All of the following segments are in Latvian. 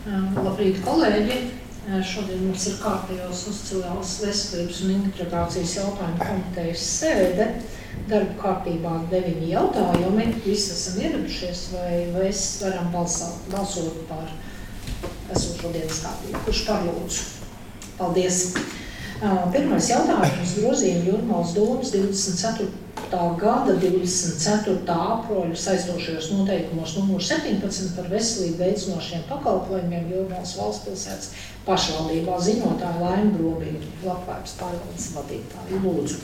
Labrīt, kolēģi! Šodien mums ir kārtējos Sociālās veselības un integrācijas jautājumu komitejas sēde. Darba kārtībā 9 jautājumi. Visi esam ieradušies, vai mēs varam balsot par esošo dienas kārtību. Kurš parlūdzu? Paldies! Pirmais jautājums grozījuma Jūrmālas domas 24. gada 24. aprīļa saistošajos noteikumos numur 17 par veselību veicinošiem pakalpojumiem Jūrmālas valstspilsētas pašvaldībā ziņotāja Laima Grobīga, Labklājības pārvaldes vadītāja. Lūdzu.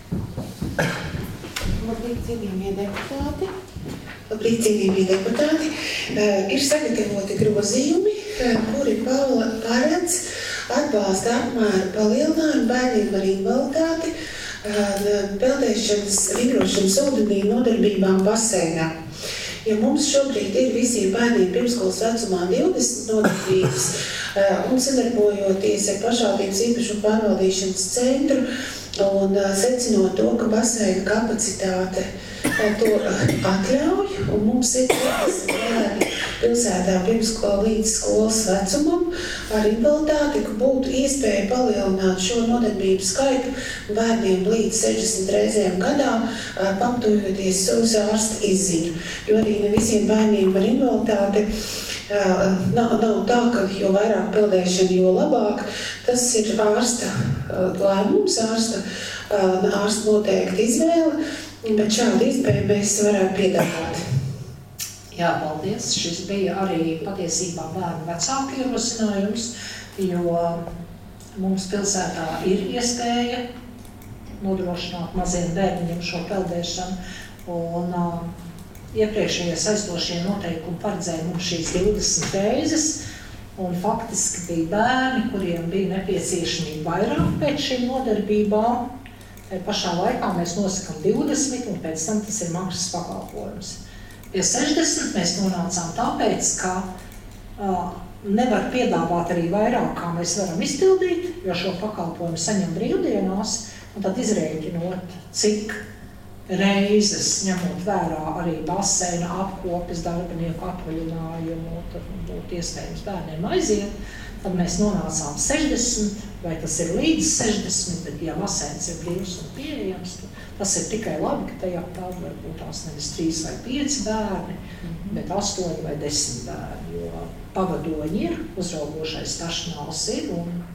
Labrīt, cienījamie deputāti. Ir sagatavoti grozījumi, kuri paredz atbalsta apmēru palielinājumu bērniem ar invaliditāti, peldēšanas, vingrošanas ūdenī nodarbībām baseinā. Ja mums šobrīd ir visiem bērniem pirmskolas vecumā 20 nodarbības un sadarbojoties ar pašvaldības īpašumu pārvaldīšanas centru un secinot to, ka baseina kapacitāte to atļauj, un mums ir 50 bērni pilsētā pirmskola līdz skolas vecumam ar invaliditāti, ka būtu iespēja palielināt šo nodarbību skaitu bērniem līdz 60 reizēm gadā, pamatojoties uz ārsta izziņu. Jo arī ne visiem bērniem ar invaliditāti nav tā, ka jo vairāk peldēšana, jo labāk. Tas ir ārsta lēmums, ārsta noteikti izvēle, bet šādu iespēju mēs varētu piedāvāt. Jā, paldies. Šis bija arī patiesībā bērnu vecāku ierosinājums, jo mums pilsētā ir iespēja nodrošināt maziem bērniem šo peldēšanu, un iepriekšējie saistošie noteikumi paredzēja mums šīs 20 reizes, un faktiski bija bērni, kuriem bija nepieciešamība vairāk pēc šīm nodarbībām. Tā pašā laikā mēs nosakam 20, un pēc tam tas ir maksas pakalpojums. Pie 60 mēs nonācām tāpēc, ka nevar piedāvāt arī vairāk, kā mēs varam izpildīt, jo šo pakalpojumu saņem brīvdienās, un tad izrēķinot, cik reizes, ņemot vērā arī baseina apkopes darbinieku atvaļinājumu, tad būtu iespējams bērniem aiziet, tad mēs nonācām 60, vai tas ir līdz 60, bet ja baseins ir brīvs un pieejams, tas ir tikai labi, ka tajā tāda varbūt tās nevis 3 vai 5 bērni, bet 8 vai 10 bērni, jo pavadoņi ir, uzraugošais stašanāls ir,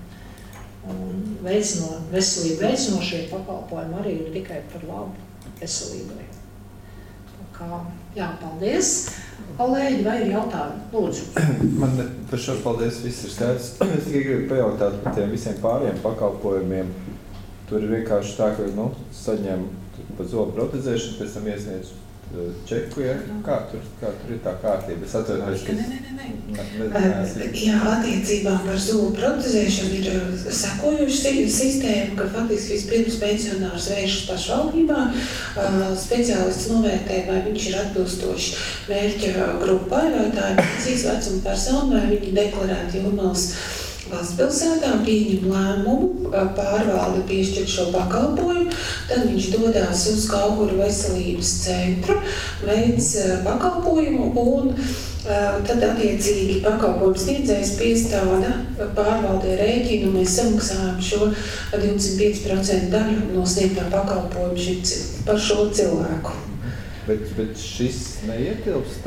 un veselību veicinošie pakalpojumi arī ir tikai par labu veselībai. Tā kā, jā, paldies. Kolēģi, vai ir jautājumi? Lūdzu. Man par šo paldies, viss ir skaidrs. Es tikai gribu pajautāt par tiem visiem pāriem pakalpojumiem. Tur ir vienkārši tā, ka, saņem par zobu protezēšanu, pēc tam iesniedz čeku, ja? Kā tur ir tā kārtība? Es atvainojos, ka... Jā, attiecībā par zobu protezēšanu ir sekojuši sistēma, ka faktiski vispirms pensionārs vēršas pašvaldībā, speciālists novērtē, vai viņš ir atbilstoši mērķa grupai, vai tā ir precīzi vecuma persona, vai viņi deklarēti Jūrmālas valstspilsētā, pieņem lēmumu, pārvalde piešķir šo pakalpojumu, tad viņš dodās uz Kauguru veselības centru, veic pakalpojumu un tad attiecīgi pakalpojums sniedzējs piestāda pārvaldē rēķinu, un mēs samaksājam šo 25% daļu no sniegtā pakalpojumu par šo cilvēku. Bet šis neietilps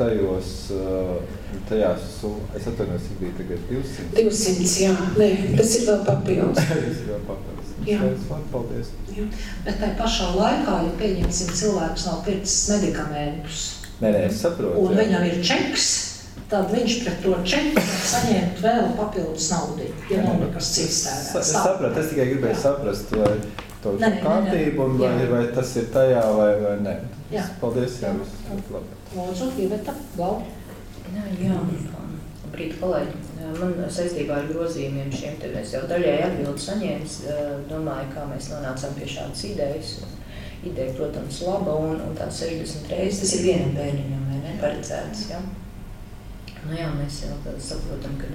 tajās, es atvainojos, cik bija tagad 200? 200, jā, nē, tas ir vēl papildus. Tas ir vēl papildus. Jā. Paldies. Jā. Bet tai pašā laikā, ja pieņemsim cilvēks nav pircis medikamentus, Nē, es saprotu. Un viņam ir čeks, tad viņš pret to čeku saņemt vēl papildus naudu, ja nav nekas cits tērēts. Es sapratu, es tikai gribēju saprast, vai to kārtību, un vai tas ir tajā, vai ne. Jā. Paldies, jā, viss labi. Lūdzu, Iveta, Gal. Jā, labrīt, kolēģi. Man saistībā ar grozījumiem šiem te mēs jau daļēji atbildi saņēmis. Domāju, kā mēs nonācām pie šādas idejas. Ideja, protams, laba, un tā 60 reizes, tas ir vienam bērniņam, vai ne, paredzēts, jā. Jā, mēs jau saprotam, ka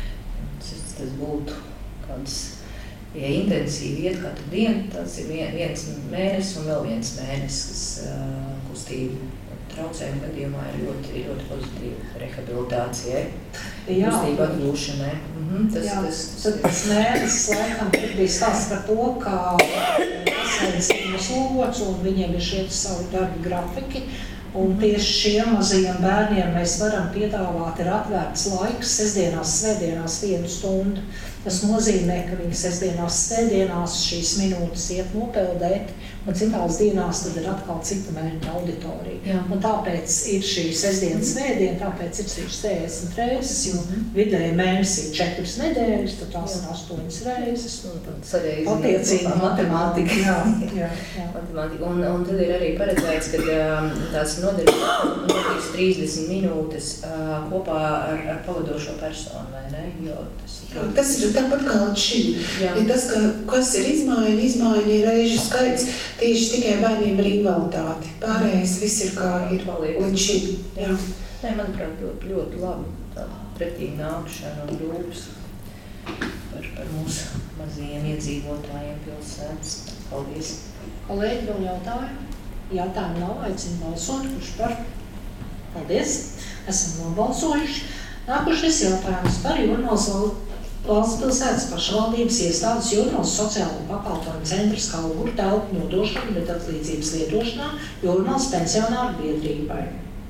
tas būtu kāds, ja intensīvi iet katru dienu, tas ir viens mēnesis un vēl viens mēnesis, kas kustību traucējumu gadījumā ir ļoti, ļoti pozitīva rehabilitācijai, Jā. atgūšanai. Tas mēnesis laikam bija stāsts par to, ka pasēdis ir noslogots un viņiem ir šie savu darbu grafiki. Un tieši šiem mazajiem bērniem mēs varam piedāvāt, ir atvērts laiks sestdienās, svētdienās 1 stundu. Tas nozīmē, ka viņi sestdienās, svētdienās šīs minūtes iet nopeldēt, un citās dienās tad ir atkal cita mērķa auditorija. Jā. Un tāpēc ir šī sestdiena, svētdiena, tāpēc ir šīs 40 reizes, jo vidēji mēnesī 4 nedēļas, tad tās ir 8 reizes. Attiecīgi matemātika. Jā. Matemātika. Un tad ir arī paredzēts, ka tās nodarīs 30 minūtes kopā ar pavadošo personu, vai ne? Jo tas ir tāpat kā līdz šim. Ja tas, kas ir izmaiņa ir reižu skaits tieši tikai bērniem ar invaliditāti. Pārējais viss ir kā ir līdz šim. Jā. Nē, manuprāt, ļoti labi pretī nākšana un rūpes par mūsu mazajiem iedzīvotājiem pilsētas. Paldies. Kolēģi, vēl jautājumu? Jautājumu nav, aicinu balsot, kurš par? Paldies. Esam nobalsojuši. Nākošais jautājums par Jūrmālas valsts pilsētas pašvaldības iestādes Jūrmālas sociālo pakalpojumu centra Skauguru telpu nodošanu, bet atlīdzības lietošanā Jūrmālas pensionāru biedrībai.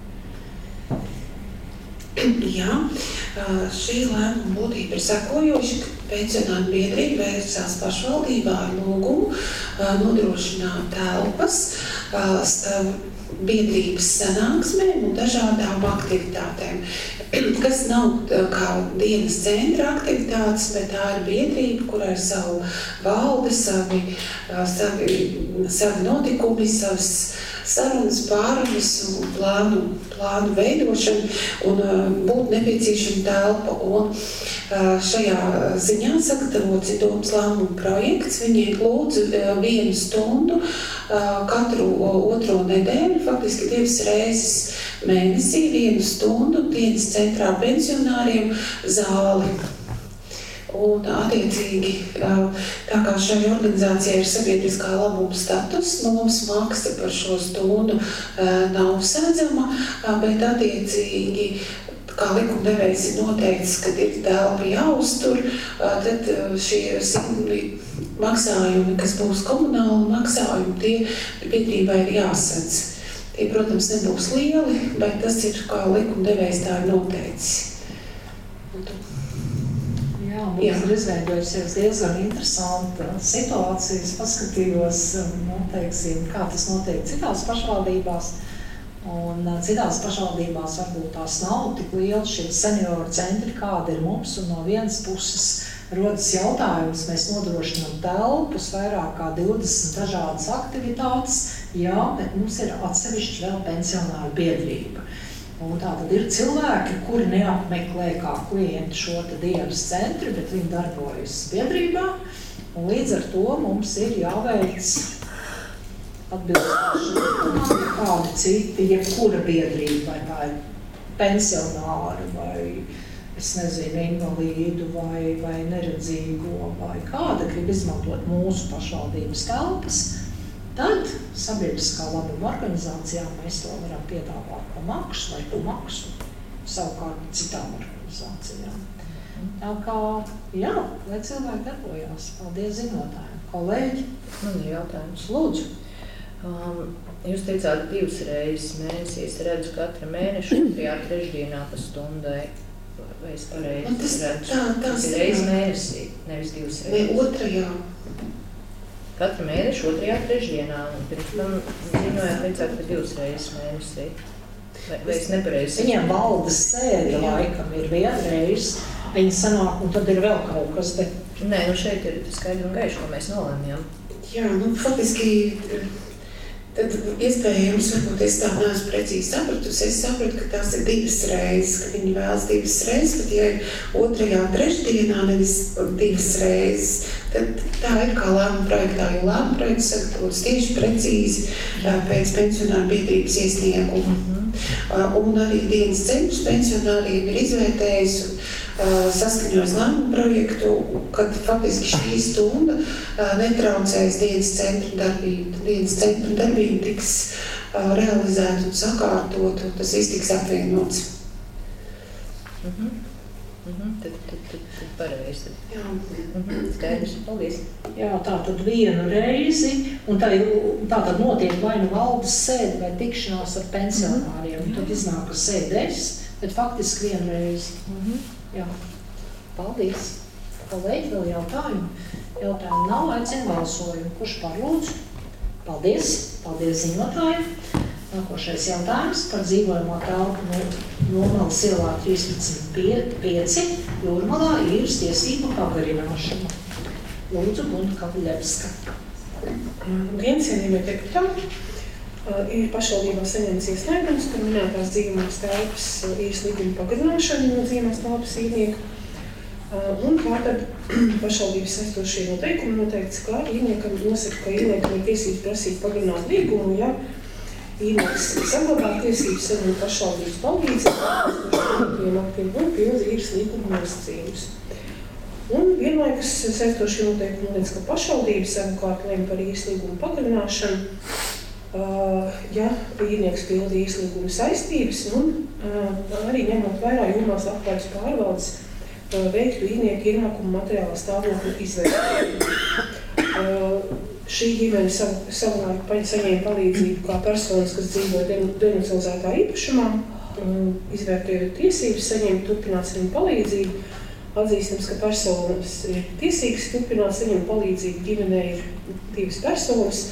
Jā, šī lēmuma būtība ir sekojoša, ka pensionāru biedrība vērsās pašvaldībā ar lūgumu nodrošināt telpas biedrības sanāksmēm un dažādām aktivitātēm, kas nav kā dienas centra aktivitātes, bet tā ir biedrība, kurā ir savu valde, savi notikumi, savas sarunas, pārunas un plānu veidošanu un būtu nepieciešama telpa. Un šajā ziņā sagatavots ir domas lēmuma projekts. Viņi lūdzu 1 stundu katru otro nedēļu, faktiski 2 reizes mēnesī, 1 stundu dienas centrā pensionāriem zāli. Un attiecīgi, tā kā šai organizācijai ir sabiedriskā labuma status, mums maksa par šo stundu nav sēdzama, bet attiecīgi, kā likumdevējs ir noteicis, kad ir telpa jāuztur, tad šie maksājumi, kas būs komunāli maksājumi, tie biedrībai ir jāsadz. Tie, protams, nebūs lieli, bet tas ir, kā likumdevējs tā ir noteicis. Jā, mums ir izveidojusies diezgan interesanta situācijas, paskatījos, teiksim, kā tas notiek citās pašvaldībās. Un citās pašvaldībās varbūt tās nav tik liela šie senioru centri, kāda ir mums, un no vienas puses rodas jautājums, mēs nodrošinām telpus, vairāk kā 20 dažādas aktivitātes, jā, bet mums ir atsevišķi vēl pensionāru biedrība. Un tā tad ir cilvēki, kuri neapmeklē kā klienti šo dienas centru, bet viņi darbojas biedrībā. Un līdz ar to mums ir jāveic atbilstoši kādi citi, jebkura biedrība, vai tā ir pensionāra, vai, es nezinu, invalīdu, vai neredzīgo, vai kāda grib izmantot mūsu pašvaldības telpas. Tad sabiedriskā labuma organizācijām mēs to varam piedāvāt pa maksu vai pa maksu savukārt citām organizācijām. Tā kā, jā, lai cilvēki darbojās. Paldies zinotājiem. Kolēģi? Man ir jautājums. Lūdzu. Jūs teicāt 2 reizes mēnesī. Es redzu katra mēneša 2. trešdienā pa stundai. Vai es pareizi redzu? Tas ir reizi mēnesī, nevis 2 reizes. Ne, 2. Katru mēnešu 2. trešdienā, un pirms tam ziņojāt, teicāt, ka 2 reizes mēnesī. Vai es nepareizi? Viņiem valdes sēde laikam ir 1 reize, viņi sanāk, un tad ir vēl kaut kas, bet... Nē, šeit ir skaidri un gaiši, ko mēs nolēmjam. Jā, faktiski, tad iespējams, varbūt es tā neesmu precīzi sapratusi. Es sapratu, ka tās ir 2 reizes, ka viņi vēlas 2 reizes, bet ja ir 2. trešdienā, nevis 2 reizes, tad tā ir kā lēmuma projektā, jo lēmuma projekts sagatavots tieši precīzi pēc pensionāru biedrības iesnieguma. Un arī dienas centrs pensionāriem ir izvērtējis un saskaņojis lēmuma projektu, kad faktiski šī stunda netraucēs dienas centra darbību. Dienas centra darbība tiks realizēt un sakārtot, un tas viss tiks atvieglots. Tad pareizi. Jā. Skaidrs, paldies. Jā, tā tad vienu reizi, un tā tad notiek vai nu valdes sēde vai tikšanās ar pensionāriem, un tad iznāk, ka sēdēs, bet faktiski vienu reizi. Jā. Paldies. Kolēģi, vēl jautājumu? Jautājumu nav, aicinu balsojumu. Kurš par lūdzu? Paldies. Paldies ziņotājiem. Nākošais jautājums par dzīvojamo telpu Nomalas ielā 13.5 Jūrmalā īres tiesību pagarināšanu. Lūdzu, Gunta Kaviļevska. Cienījamie deputāti, ir pašvaldībā saņemts iesniegums par minētās dzīvojamās telpas īres līguma pagarināšanu no dzīvojamās telpas īrnieku. Un tātad pašvaldības saistošie noteikumi noteikts, ka īrniekam nosaka, ka īrniekam ir tiesības prasīt pagarināt līgumu, ja īrnieks saglabā tiesības saņemt pašvaldības palīdzību aktiem un pilda īres līguma nosacījumus. Un vienlaikus saistošie noteikumi noliedz, ka pašvaldības savukārt lem par īres līguma pagarināšanu, ja īrnieks pilda īres līguma saistības un arī ņemot vērā Jūrmalas labklājības pārvaldes veiktu īrnieku ienākumu materiālā stāvokļu izvērtējumu. Šī ģimene savulaik saņēma palīdzību kā personas, kas dzīvo denacionalizētā īpašumā, izvērtējot tiesības, saņēma turpināt saņemt palīdzību. Atzīstams, ka personas ir tiesīgas turpināt saņemt palīdzību, ģimenē ir 2 personas,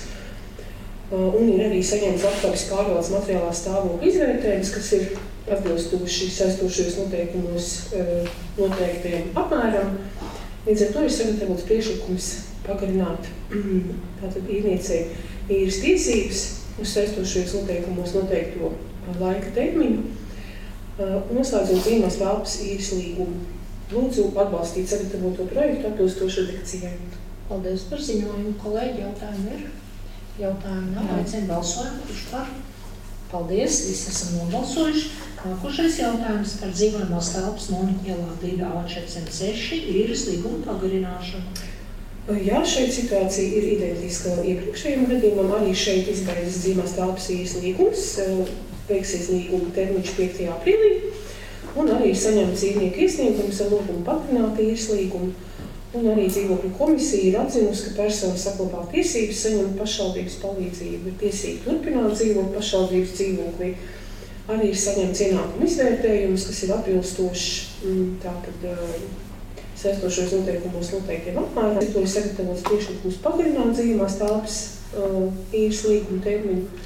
un ir arī saņemts labklājības pārvaldes materiālā stāvokļu izvērtējums, kas ir atbilstoši saistošajos noteikumos noteiktiem apmēram. Līdz ar to ir sagatavots priekšlikums pagarināt tātad īrniecei īres tiesības uz saistošajos noteikumos noteikto laika termiņu, noslēdzot dzīvojamās telpas īres līgumu. Lūdzu atbalstīt sagatavoto projektu atbilstoši redakcijai. Paldies par ziņojumu. Kolēģi, jautājumi ir? Jautājumi nav. Aicinu balsojumu. Kurš par? Paldies, visi esam nobalsojuši. Nākošais jautājums par dzīvojamās telpas Noņa ielā 2A406 īres līguma pagarināšanu. Jā, šeit situācija ir identiska iepriekšējiem gadījumam. Arī šeit izbeidzas dzīvojamās telpas īres līgums, beigsies līguma termiņš 5. aprīlī, un arī ir saņemts īrnieku iesniegums ar lūgumu pagarināt īres līgumu. Un arī dzīvokļu komisija ir atzinusi, ka persona saglabā tiesības saņemt pašvaldības palīdzību, ir tiesīgi turpināt dzīvot pašvaldības dzīvoklī. Arī ir saņemts ienākumu izvērtējums, kas ir atbilstošs tātad saistošos noteikumos noteiktiem apmēram. To ir sagatavots priekšlikums pagarināt dzīvojamās telpas īres līguma termiņu.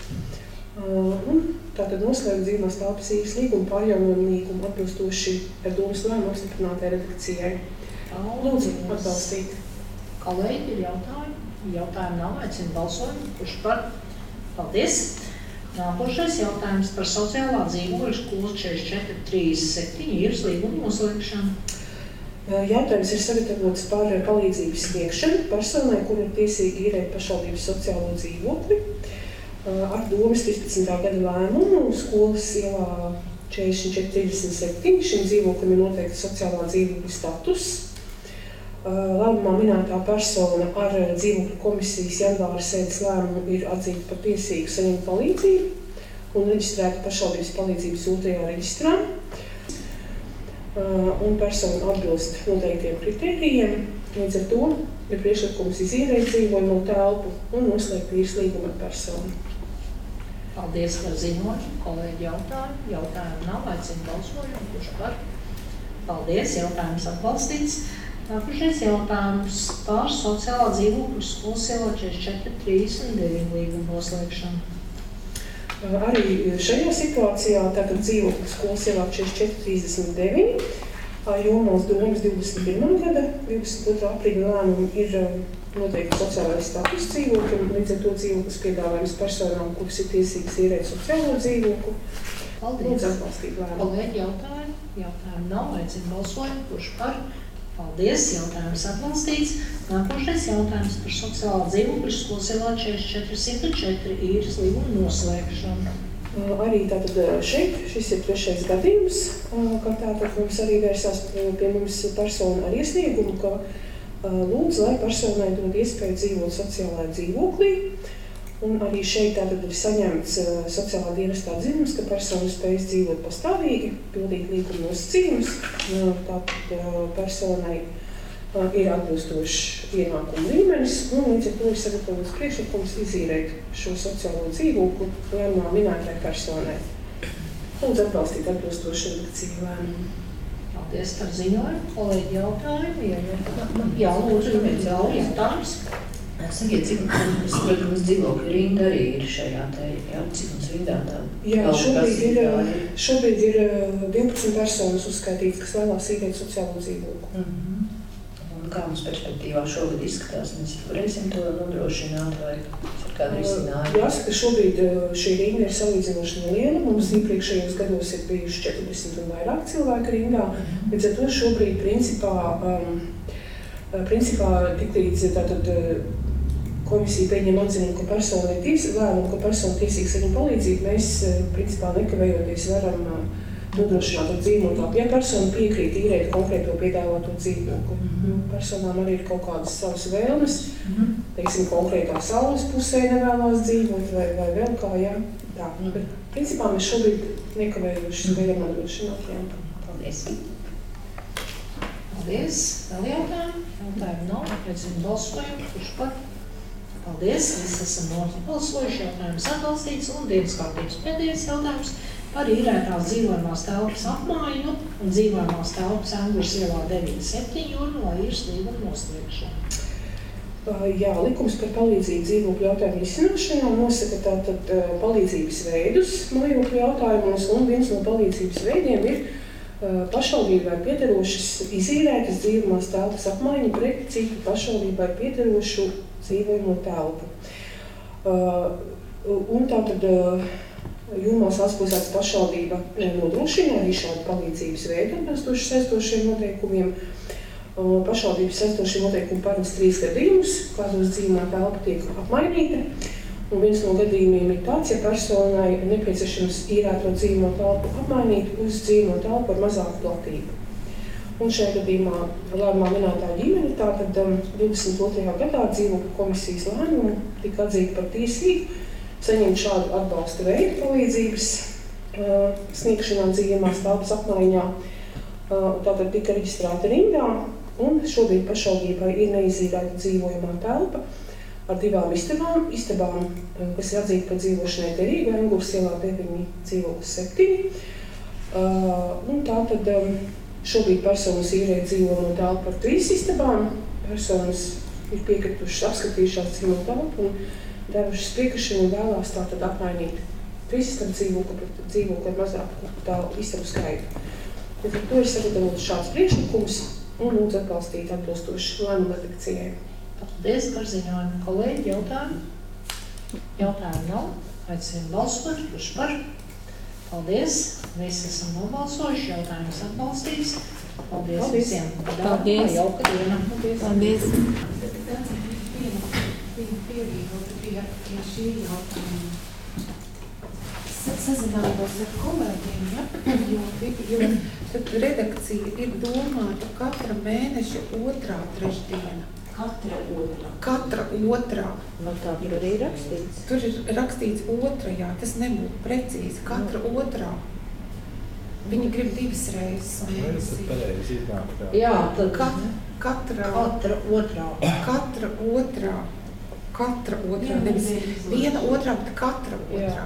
Un tātad noslēgt dzīvojamās telpas īres līgumu pārjaunojumu līgumu atbilstoši ar domas lēmumu apstiprinātai redakcijai. Lūdzu, atbalstīt. Kolēģi, ir jautājumi? Jautājumi nav, aicinu balsojumu. Kurš par? Paldies. Nākošais jautājums par sociālā dzīvokļa skolas 4437 īres līguma noslēgšanu. Jautājums ir sagatavots par palīdzības sniegšanu personai, kur ir tiesīgi īrēt pašvaldības sociālo dzīvokli. Ar domas 13. gada lēmumu skolas ielā 4437 šim dzīvoklim ir noteikti sociālā dzīvokļa status. Lēmumā minētā persona ar dzīvokļu komisijas janvāra sēdes lēmumu ir atzīta par tiesīgu saņemt palīdzību un reģistrēta pašvaldības palīdzības 2. reģistrā. Un persona atbilst noteiktiem kritērijiem. Līdz ar to ir priekšlikums izīrēt dzīvojamo telpu un noslēgt īres līgumu ar personu. Paldies par ziņojumu. Kolēģi, jautājumu. Jautājumu nav, aicinu balsojumu. Kurš par? Paldies, jautājums atbalstīts. Nākošais jautājums par sociālā dzīvokļa skolas ielā 4439 līguma noslēgšanu. Arī šajā situācijā tātad dzīvokļa skolas ielā 4439 Jūrmalas domas 21. gada 22. aprīļa lēmumu ir noteikti sociālais status dzīvokļiem, līdz ar to dzīvoklis piedāvājums personām, kuras ir tiesīgas īrēt sociālo dzīvokli. Paldies. Lūdzu atbalstīt lēmumu. Kolēģi, jautājumu nav, aicinu balsojumu. Kurš par? Paldies, jautājums atbalstīts. Nākošais jautājums par sociālā dzīvokļa skolas ielā 4404 īres līguma noslēgšanu. Arī tātad šeit, šis ir 3. gadījums, ka tātad mums arī vērsās pie mums persona ar iesniegumu, ka lūdz, lai personai dod iespēju dzīvot sociālajā dzīvoklī. Un arī šeit tātad ir saņemts sociālā dienestā atzinums, ka persona spējas dzīvot pastāvīgi, pildīt līguma nosacījumus. Tātad personai ir atbilstošs ienākumu līmenis, un līdz ar to ir sagatavots priekšlikums izīrēt šo sociālo dzīvokli lēmumā minētai personai. Lūdzu atbalstīt atbilstošu redakciju lēmumu. Paldies par ziņojumu. Kolēģi jautājumu. Jā, lūdzu, jautājums. Sakiet, cik mums dzīvokļu rinda arī ir šajā te, cik mums rindā tāda? Jā, šobrīd ir 12 personas uzskaitīts, kas vēlās īrēt sociālo dzīvokli. Un kā mums perspektīvā šogad izskatās? Mēs varēsim to nodrošināt vai ir kāda risinājuma? Jāsaka, šobrīd šī rinda ir salīdzinoši neliela. Mums iepriekšējos gados ir bijuši 40 un vairāk cilvēku rindā. Līdz ar to šobrīd principā tiklīdz tātad komisija pieņem atzinumu, ka persona ir lēmumu, ka persona tiesīgs saņem palīdzību, mēs principā nekavējoties varam nodrošināt ar dzīvokli. Ja persona piekrīt īrēt konkrēto piedāvāto dzīvokli, personām arī ir kaut kādas savas vēlmes, teiksim, konkrētā saules pusē nevēlās dzīvot vai vēl kā, jā. Tā. Bet principā mēs šobrīd nekavējoši spējam nodrošināt, jā. Paldies. Paldies. Vēl jautājumu? Jautājumu nav. Redzim balsojumu. Kurš par? Paldies. Visi esam nobalsojuši. Jautājums atbalstīts. Un dienas kārtības pēdējais jautājums par īrētās dzīvojamās telpas apmaiņu un dzīvojamās telpas Angurs ielā 9-7 Jūrmalā īres līguma noslēgšanu. Jā, likums par palīdzību dzīvokļu jautājumu risināšanā nosaka tātad palīdzības veidus mājokļu jautājumos, un viens no palīdzības veidiem ir pašvaldībai piederošas izīrētas dzīvojamās telpas apmaiņa pret citu pašvaldībai piederošu dzīvojamo telpu. Un tātad Jūrmalas valsts pilsētas pašvaldība nodrošina arī šādu palīdzības veidu atbilstoši saistošiem noteikumiem. Pašvaldības saistošie noteikumi paredz 3 gadījumus, kādos dzīvojamā telpa tiek apmainīta. Un viens no gadījumiem ir tāds, ja personai ir nepieciešams īrēto dzīvojamo telpu apmainīt uz dzīvojamo telpu ar mazāku platību. Un šajā gadījumā lēmumā minētā ģimene tātad 22. gadā dzīvokļu komisijas lēmumu tika atzīta par tiesību saņemt šādu atbalsta veidu palīdzības sniegšanā dzīvojamās telpas apmaiņā. Tātad tika reģistrēta rindā, un šobrīd pašvaldībai ir neizīrēta dzīvojamā telpa ar 2 istabām, kas ir atzīta par dzīvošanai derīgu, Angurs ielā 9, dzīvoklis 7. Un tātad šobrīd personas īrē dzīvojamo telpu par 3 istabām. Personas ir piekritušas, apskatījušās dzīvojamo telpu un devušas piekrišanu un vēlās tātad apmainīt 3 istabu dzīvokli ar mazāku tālu istabu skaitu. Tad to ir sagatavots šāds priekšlikums un lūdzu atbalstīt atbilstoši lēmumu redakcijai. Paldies par ziņojumu. Kolēģi, jautājumu? Jautājumu nav. Aicinu balsot. Kurš par? Paldies. Visi esam nobalsojuši. Jautājums atbalstīts. Paldies visiem. Paldies. Jauka diena. Paldies. Viņa pievienota pie šī jautājuma. Sazinājos ar kolēģiem, jo tad redakcija ir domāta katra mēneša 2. trešdiena. Katra otrā. No tā tur arī rakstīts. Tur ir rakstīts 2, jā, tas nebūtu precīzi. Katra 2. Viņi grib 2 reizes. Tas pareizi iznāk tā. Jā, tad Katra 2. Nevis 1 2, bet katra 2. Jā.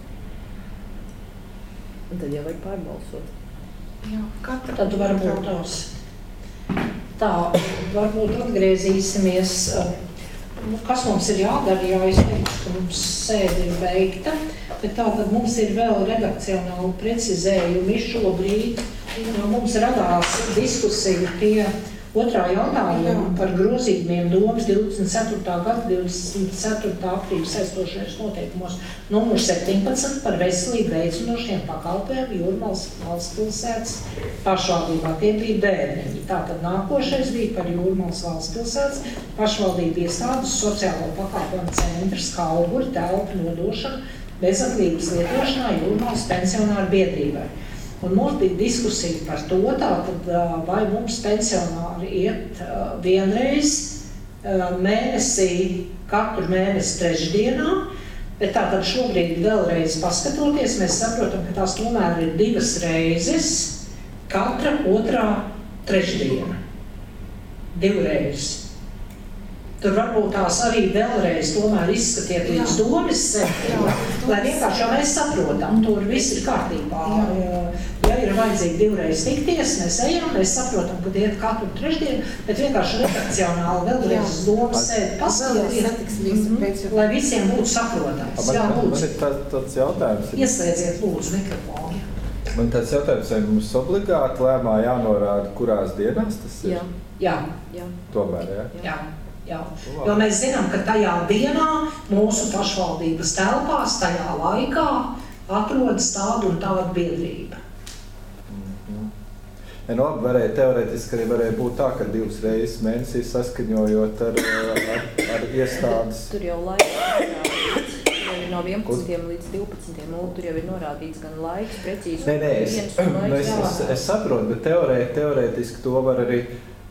Un tad jau vajag pārbalsot. Jā, katra tad varbūt tās. Tā, varbūt atgriezīsimies, kas mums ir jādara, jā, es teiktu, ka mums sēde ir beigta, bet tātad mums ir vēl redakcionāli precizējumi šobrīd. Mums radās diskusija pie 2. jautājuma par grozījumiem domas 24. gada 24. aprīļa saistošajos noteikumos numur 17 par veselību veicinošiem pakalpojumiem Jūrmalas valsts pilsētas pašvaldībā. Tie bija bērniņi. Tātad nākošais bija par Jūrmalas valsts pilsētas pašvaldību iestādes sociālo pakalpojumu centrs Kauguri telpu nodošanu bezatlīgas lietošanā Jūrmalas pensionāru biedrībai. Un mums bija diskusija par to, tātad, vai mums pensionāri iet vienreiz mēnesī, katru mēnesi trešdienā, Bet tātad šobrīd vēlreiz paskatoties, mēs saprotam, ka tās tomēr ir 2 reizes katra otrā trešdiena. 2 reizes. Tur varbūt tās arī vēlreiz tomēr izskatiet līdz domas sēdē, lai vienkārši jau mēs saprotam, tur viss ir kārtībā. Ja ir vajadzīgi 2 reizes tikties, mēs ejam, mēs saprotam, ka iet katru trešdienu, bet vienkārši redakcionāli vēlreiz uz domas sēdi paskatiet, lai visiem būtu saprotams. Jā, Man lūdzu. ir tāds jautājums. Ieslēdziet lūdzu mikrofonu. Man tāds jautājums, vai mums obligāti lēmā jānorāda, kurās dienās tas ir? Jā. Tomēr, jā? Jā. Jo mēs zinām, ka tajā dienā mūsu pašvaldības telpās, tajā laikā atrodas tāda un tāda biedrība. Nu, labi, teorētiski arī varēja būt tā, ka 2 reizes mēnesī saskaņojot ar iestādes. Tur jau laiks no 11. līdz 12. Tur jau ir norādīts gan laiks, precīzi. Nē, es saprotu, bet teorētiski to var arī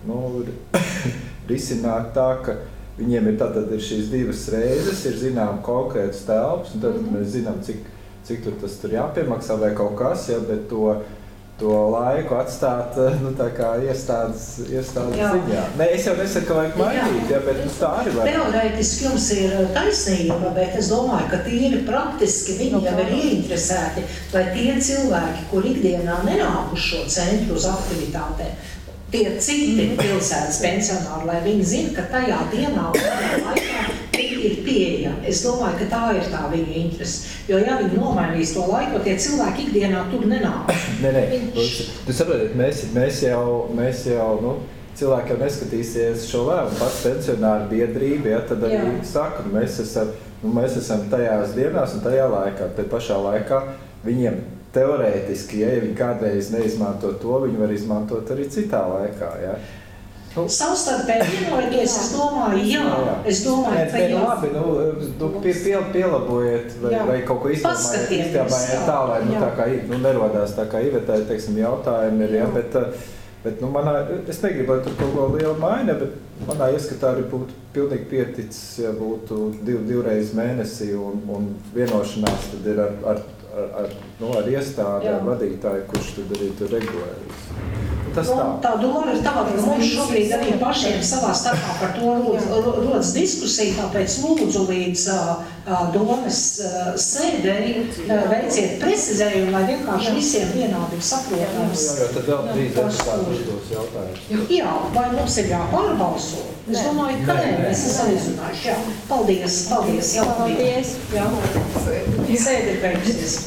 risināt tā, ka viņiem ir šīs 2 reizes, ir zinām konkrētas telpas, un tad mēs zinām, cik tur jāpiemaksā vai kaut kas, ja, bet to laiku atstāt tā kā iestādes ziņā. Nē, es jau nesaku, ka vajag mainīt, ja, bet tā arī var. Teorētiski jums ir taisnība, bet es domāju, ka tīri praktiski viņi jau ir ieinteresēti, lai tie cilvēki, kur ikdienā nenāk uz šo centru uz aktivitātēm, tie citi pilsētas pensionāri, lai viņi zina, ka tajā dienā un tajā laikā ir pieejami. Es domāju, ka tā ir tā viņa interese. Jo ja viņi nomainīs to laiku, tie cilvēki ikdienā tur nenāk. Nē, tu saprotiet, mēs jau cilvēki jau neskatīsies šo lēmumu, pats pensionāru biedrība, ja, tad arī saka, mēs esam tajās dienās un tajā laikā, te pašā laikā viņiem teorētiski, ja viņi kādreiz neizmanto to, viņi var izmantot arī citā laikā, ja. Savstarpēji vienoties, es domāju, es domāju, ka jā. Labi, pielabojiet vai kaut ko izdomājiet tā, lai tā kā nerodās tā kā Ivetai, teiksim, jautājumi ir, ja, bet es negribu, lai tur kaut ko lielu maina, bet manā ieskatā arī būtu pilnīgi pieticis, ja būtu 2 reizes mēnesī un vienošanās tad ir ar iestādi, ar vadītāju, kurš tad arī tur regulē. Tā doma ir tāda, ka mums šobrīd arī pašiem savā starpā par to rodas diskusija, tāpēc lūdzu līdz domas sēdei veiciet precizējumu, lai vienkārši visiem vienādi saprotams. Jā, tad vēl 3 deputāti uzdos jautājumus. Jā, vai mums ir jāpārbalso? Es domāju, ka nē, mēs esam izrunājuši. Jā, paldies. Jā, sēdi ir beigusies.